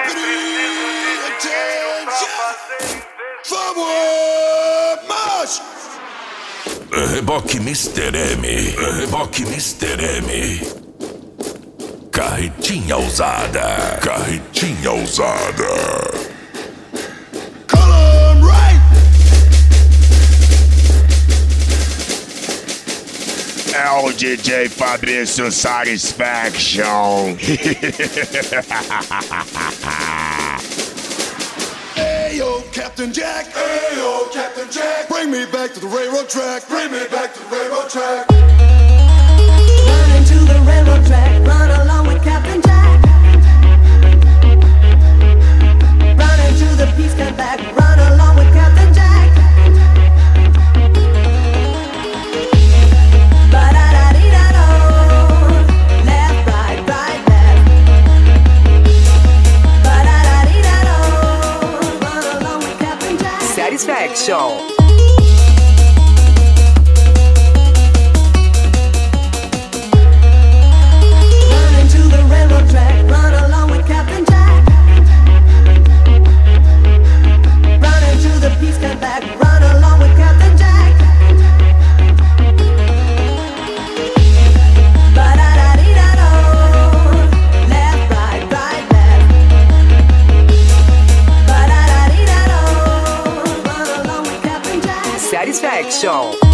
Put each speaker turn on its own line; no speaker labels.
Vamos!
Reboque Mr. M. Reboque Mr. M. Carretinha ousada. Carretinha ousada.
Column right! É o DJ Fabrício Satisfaction. Ayo, Captain Jack. Ayo, Captain Jack. Bring me back to the railroad track. Bring me back to the railroad track.
Run into the railroad track. Run along with Captain Jack. Run into the peace come back. Run along with Captain Jack. Ba-da-da-dee-da-do. Left, right, right, left. Ba-da-da-dee-da-do. Run along with Captain Jack.
Satisfaction. Satisfaction.